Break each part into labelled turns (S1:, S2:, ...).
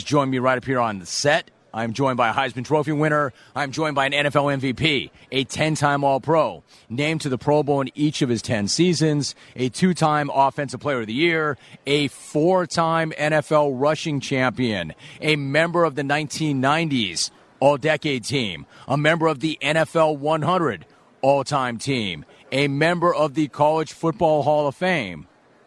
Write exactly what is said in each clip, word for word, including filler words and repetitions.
S1: joined me right up here on the set. I'm joined by a Heisman Trophy winner. I'm joined by an N F L M V P, a ten-time All-Pro, named to the Pro Bowl in each of his ten seasons, a two-time Offensive Player of the Year, a four-time N F L rushing champion, a member of the nineteen nineties All-Decade Team, a member of the N F L one hundred All-Time Team, a member of the College Football Hall of Fame,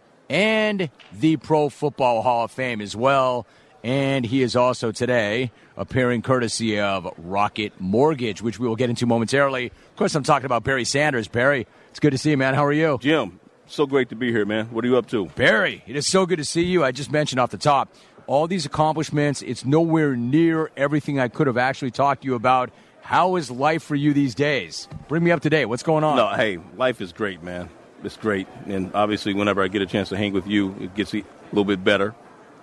S1: and the Pro Football Hall of Fame as well. And he is also today appearing courtesy of Rocket Mortgage, which we will get into momentarily. Of course, I'm talking about Barry Sanders. Barry, it's good to see you, man. How are you?
S2: Jim, so great to be here, man. What are you up to?
S1: Barry, it is so good to see you. I just mentioned off the top, all these accomplishments, it's nowhere near everything I could have actually talked to you about. How is life for you these days? Bring me up to date. What's going on?
S2: No, hey, life is great, man. It's great. And obviously, whenever I get a chance to hang with you, it gets a little bit better.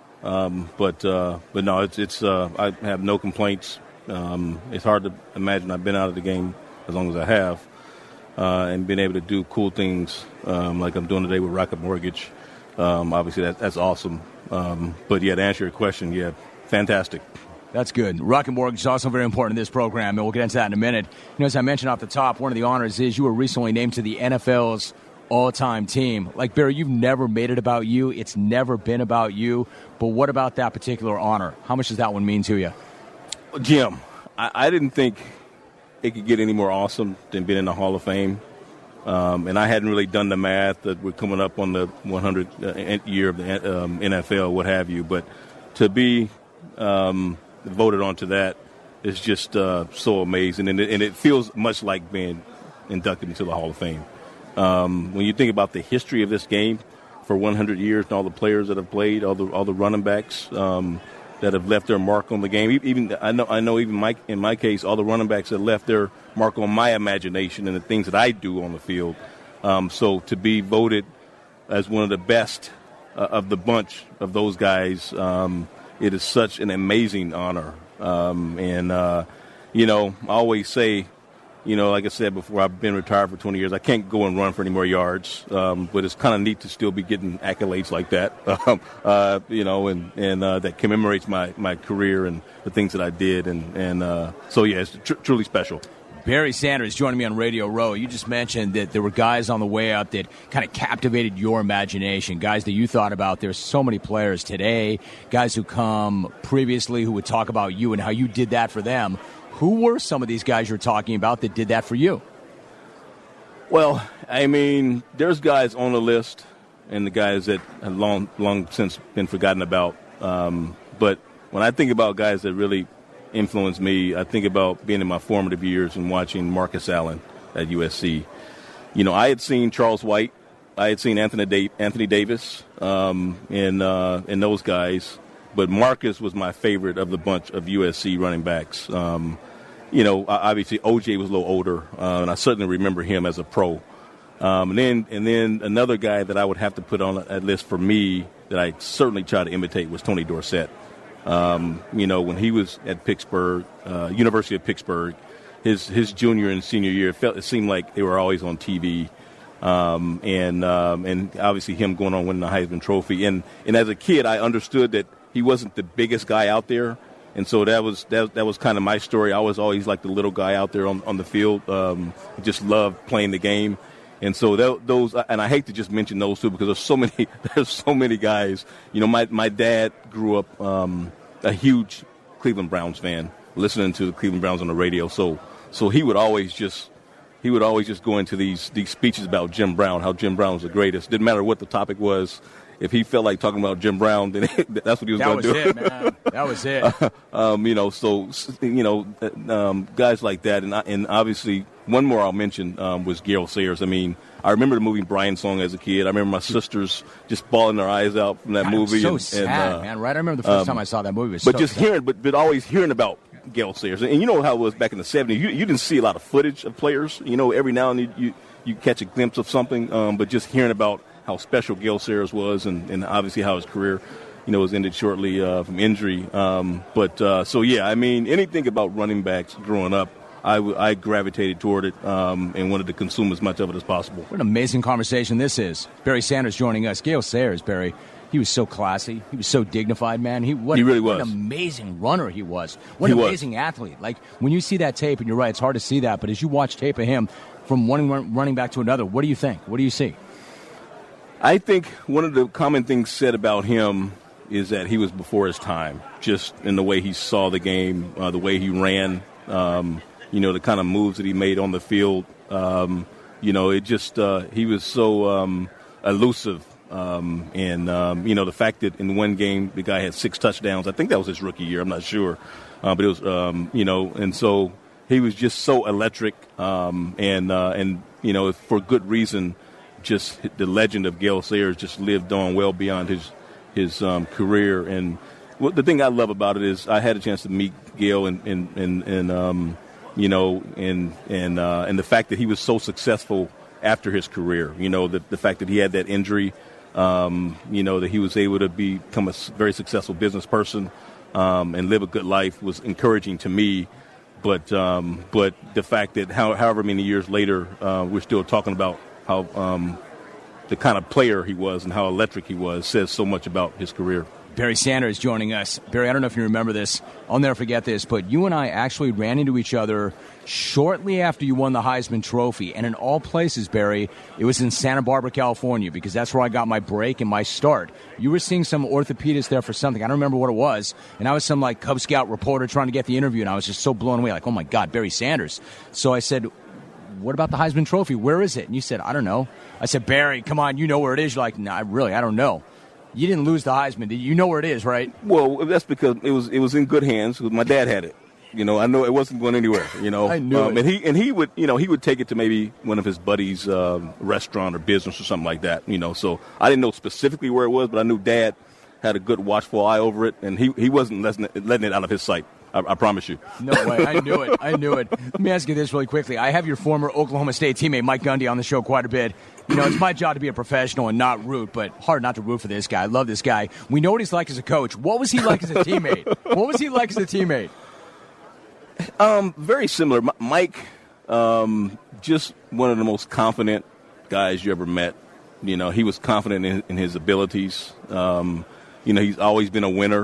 S2: Um, but uh, but no, it's it's uh, I have no complaints. Um, it's hard to imagine I've been out of the game as long as I have, uh, and been able to do cool things um, like I'm doing today with Rocket Mortgage. Um, obviously, that, that's awesome. Um, but yeah, to answer your question, yeah, fantastic.
S1: That's good. Rocket Mortgage is also very important in this program, and we'll get into that in a minute. You know, as I mentioned off the top, one of the honors is you were recently named to the N F L's all-time team. Like, Barry, you've never made it about you. It's never been about you. But what about that particular honor? How much does that one mean to you?
S2: Jim, I, I didn't think it could get any more awesome than being in the Hall of Fame. Um, and I hadn't really done the math that we're coming up on the one hundredth year of the um, N F L, what have you. But to be um, voted onto that is just uh, so amazing. And it, and it feels much like being inducted into the Hall of Fame. Um, when you think about the history of this game for one hundred years and all the players that have played, all the all the running backs um, that have left their mark on the game, even I know I know even my, in my case, all the running backs that left their mark on my imagination and the things that I do on the field. Um, so to be voted as one of the best uh, of the bunch of those guys, um, it is such an amazing honor. Um, and uh, you know, I always say, you know, like I said before, I've been retired for twenty years. I can't go and run for any more yards, um, but it's kind of neat to still be getting accolades like that, um, uh, you know, and, and uh, that commemorates my, my career and the things that I did. And, and uh, so, yeah, it's tr- truly special.
S1: Barry Sanders joining me on Radio Row. You just mentioned that there were guys on the way up that kind of captivated your imagination, guys that you thought about. There's so many players today, guys who come previously who would talk about you and how you did that for them. Who were some of these guys you're talking about that did that for you?
S2: Well, I mean, there's guys on the list and the guys that have long, long since been forgotten about. Um, but when I think about guys that really influenced me, I think about being in my formative years and watching Marcus Allen at U S C. You know, I had seen Charles White. I had seen Anthony, da- Anthony Davis um, and, uh, and those guys. But Marcus was my favorite of the bunch of U S C running backs. Um, you know, obviously O J was a little older, uh, and I certainly remember him as a pro. Um, and then and then another guy that I would have to put on that list for me that I certainly try to imitate was Tony Dorsett. Um, you know, when he was at Pittsburgh, uh, University of Pittsburgh, his his junior and senior year, it, felt, it seemed like they were always on T V. Um, and um, and obviously him going on winning the Heisman Trophy. And, and as a kid, I understood that he wasn't the biggest guy out there, and so that was that, that was kind of my story. I was always like the little guy out there on, on the field. Um, just loved playing the game, and so that, those. And I hate to just mention those two because there's so many. There's so many guys. You know, my my dad grew up um, a huge Cleveland Browns fan, listening to the Cleveland Browns on the radio. So so he would always just he would always just go into these these speeches about Jim Brown, how Jim Brown was the greatest. Didn't matter what the topic was. If he felt like talking about Jim Brown, then that's what he was going to do.
S1: That was it, man. That was it.
S2: um, you know, so, you know, um, guys like that. And, and obviously, one more I'll mention um, was Gale Sayers. I mean, I remember the movie Brian Song as a kid. I remember my sisters just bawling their eyes out from that
S1: God,
S2: movie.
S1: So
S2: and,
S1: sad,
S2: and, uh,
S1: man. Right? I remember the first
S2: um,
S1: time I saw that movie. It was
S2: but
S1: so
S2: just
S1: sad.
S2: hearing, but, but always hearing about Gale Sayers. And you know how it was back in the seventies. You, you didn't see a lot of footage of players. You know, every now and then you, you catch a glimpse of something. Um, but just hearing about how special Gale Sayers was, and, and obviously how his career, you know, was ended shortly uh, from injury. Um, but uh, so yeah, I mean, anything about running backs growing up, I, w- I gravitated toward it um, and wanted to consume as much of it as possible.
S1: What an amazing conversation this is. Barry Sanders joining us. Gale Sayers, Barry, He was so classy. He was so dignified, man. He, what,
S2: he really
S1: what
S2: was.
S1: an amazing runner he was. What an
S2: he
S1: amazing
S2: was.
S1: athlete. Like, when you see that tape, and you're right, it's hard to see that, but as you watch tape of him from one running back to another, what do you think? What do you see?
S2: I think one of the common things said about him is that he was before his time, just in the way he saw the game, uh, the way he ran, um, you know, the kind of moves that he made on the field. Um, you know, it just uh, he was so um, elusive. Um, and, um, you know, the fact that in one game the guy had six touchdowns, I think that was his rookie year, I'm not sure. Uh, but it was, um, you know, and so he was just so electric um, and, uh, and, you know, for good reason, just the legend of Gale Sayers just lived on well beyond his his um, career. And what the thing I love about it is I had a chance to meet Gale and, and, and, and um, you know, and, and, uh, and the fact that he was so successful after his career, you know, the, the fact that he had that injury, Um, you know, that he was able to become a very successful business person um, and live a good life was encouraging to me. But um, but the fact that how, however many years later, uh, we're still talking about how um, the kind of player he was and how electric he was says so much about his career.
S1: Barry Sanders joining us. Barry, I don't know if you remember this. I'll never forget this, but you and I actually ran into each other shortly after you won the Heisman Trophy. And in all places, Barry, it was in Santa Barbara, California, because that's where I got my break and my start. You were seeing some orthopedist there for something. I don't remember what it was. And I was some, like, Cub Scout reporter trying to get the interview, and I was just so blown away, like, oh, my God, Barry Sanders. So I said, what about the Heisman Trophy? Where is it? And you said, I don't know. I said, Barry, come on, you know where it is. You're like, no, nah, really, I don't know. You didn't lose the Heisman. You know where it is, right?
S2: Well, that's because it was it was in good hands because my dad had it. You know, I know it wasn't going anywhere. You know,
S1: I knew
S2: um,
S1: it.
S2: And he and he would you know he would take it to maybe one of his buddies' um, restaurant or business or something like that. You know, so I didn't know specifically where it was, but I knew Dad had a good watchful eye over it, and he he wasn't letting it, letting it out of his sight. I, I promise you.
S1: No way. I knew it. I knew it. Let me ask you this really quickly. I have your former Oklahoma State teammate, Mike Gundy, on the show quite a bit. You know, it's my job to be a professional and not root, but hard not to root for this guy. I love this guy. We know what he's like as a coach. What was he like as a teammate? What was he like as a teammate?
S2: Um, very similar. M- Mike, um, just one of the most confident guys you ever met. You know, he was confident in, in his abilities. Um, you know, he's always been a winner.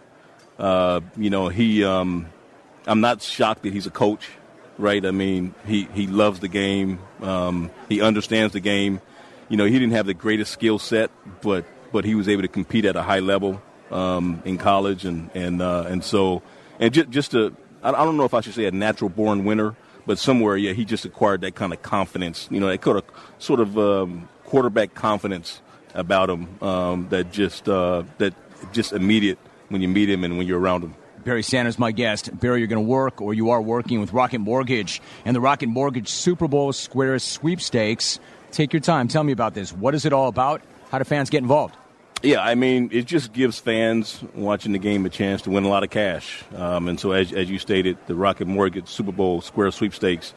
S2: Uh, you know, he. Um, I'm not shocked that he's a coach, right? I mean, he, he loves the game. Um, he understands the game. You know, he didn't have the greatest skill set, but but he was able to compete at a high level um, in college, and and uh, and so and just just a. I don't know if I should say a natural born winner, but somewhere, yeah, he just acquired that kind of confidence. You know, that kind of sort of um, quarterback confidence about him um, that just uh, that just immediate when you meet him and when you're around him.
S1: Barry Sanders, my guest. Barry, you're going to work, or you are working with Rocket Mortgage and the Rocket Mortgage Super Bowl Square Sweepstakes. Take your time. Tell me about this. What is it all about? How do fans get involved?
S2: Yeah, I mean, it just gives fans watching the game a chance to win a lot of cash. Um, and so, as, as you stated, the Rocket Mortgage Super Bowl Square Sweepstakes,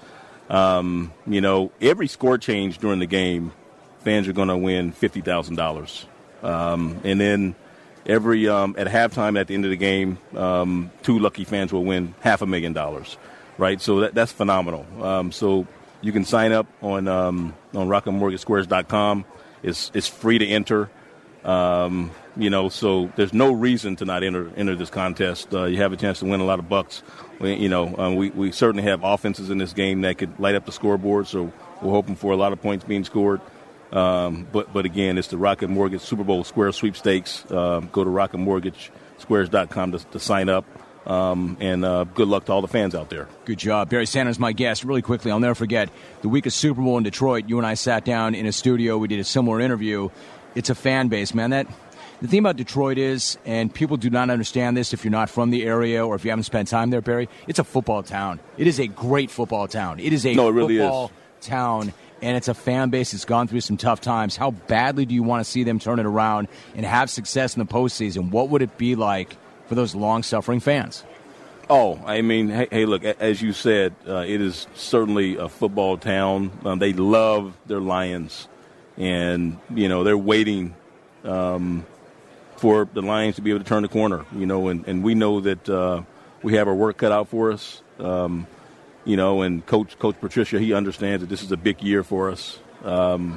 S2: um, you know, every score change during the game, fans are going to win fifty thousand dollars. Um, and then every um, at halftime, at the end of the game, um, two lucky fans will win half a million dollars, right? So that, that's phenomenal. Um, so you can sign up on um, on rocket mortgage squares dot com. It's it's free to enter. Um, you know, so there's no reason to not enter enter this contest. Uh, you have a chance to win a lot of bucks. We, you know, um, we, we certainly have offenses in this game that could light up the scoreboard, so we're hoping for a lot of points being scored. Um, but, but again, it's the Rocket Mortgage Super Bowl Square Sweepstakes. Uh, go to rocket mortgage squares dot com to, to sign up. Um, and uh, good luck to all the fans out there.
S1: Good job. Barry Sanders, my guest. Really quickly, I'll never forget, the week of Super Bowl in Detroit, you and I sat down in a studio. We did a similar interview. It's a fan base, man. That the thing about Detroit is, and people do not understand this if you're not from the area or if you haven't spent time there, Barry, it's a football town. It is a great football town. It is a
S2: no, it really
S1: football
S2: is.
S1: town, and it's a fan base that's gone through some tough times. How badly do you want to see them turn it around and have success in the postseason? What would it be like for those long-suffering fans?
S2: Oh, I mean, hey, hey look, as you said, uh, it is certainly a football town. Um, they love their Lions. And, you know, they're waiting um, for the Lions to be able to turn the corner, you know, and, and we know that uh, we have our work cut out for us, um, you know, and Coach Coach Patricia, he understands that this is a big year for us. Um,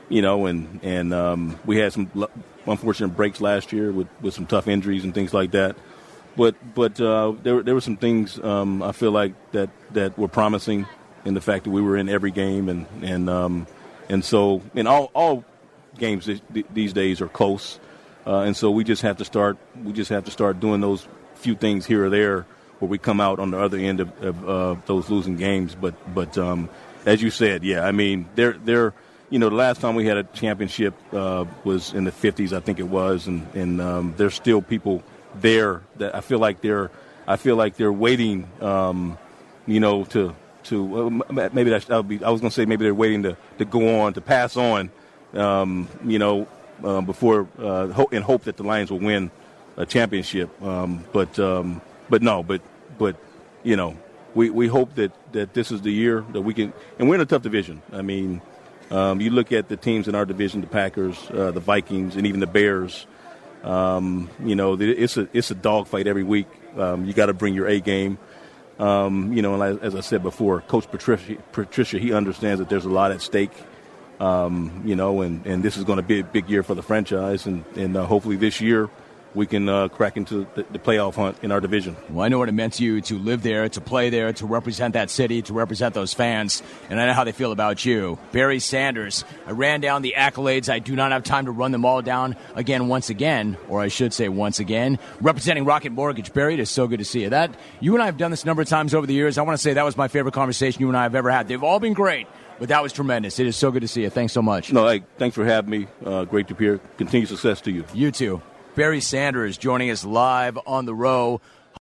S2: you know, and and um, we had some unfortunate breaks last year with, with some tough injuries and things like that. But but uh, there there were some things um, I feel like that, that were promising in the fact that we were in every game, and and um, and so in all all games these days are close, uh, and so we just have to start we just have to start doing those few things here or there where we come out on the other end of, of uh, those losing games. But but um, as you said, yeah, I mean they're they're you know the last time we had a championship uh, was in the fifties, I think it was, and and um, there's still people there that I feel like they're I feel like they're waiting, um, you know, to to uh, maybe that would be I was going to say maybe they're waiting to, to go on to pass on, um, you know, uh, before uh, ho- in hope that the Lions will win a championship. Um, but um, but no, but but you know, we, we hope that, that this is the year that we can, and we're in a tough division. I mean, um, you look at the teams in our division, the Packers, uh, the Vikings, and even the Bears. Um, you know, it's a it's a dogfight every week. Um, you got to bring your A game. Um, you know, and as I said before, Coach Patricia, Patricia, he understands that there's a lot at stake. Um, you know, and, and this is going to be a big year for the franchise, and and uh, hopefully this year we can uh, crack into the, the playoff hunt in our division.
S1: Well, I know what it meant to you to live there, to play there, to represent that city, to represent those fans, and I know how they feel about you. Barry Sanders, I ran down the accolades. I do not have time to run them all down again once again, or I should say once again. Representing Rocket Mortgage. Barry, it is so good to see you. That you and I have done this a number of times over the years. I want to say that was my favorite conversation you and I have ever had. They've all been great, but that was tremendous. It is so good to see you. Thanks so much.
S2: No, hey, thanks for having me. Uh, great to be here. Continued success to you.
S1: You too. Barry Sanders joining us live on the Row.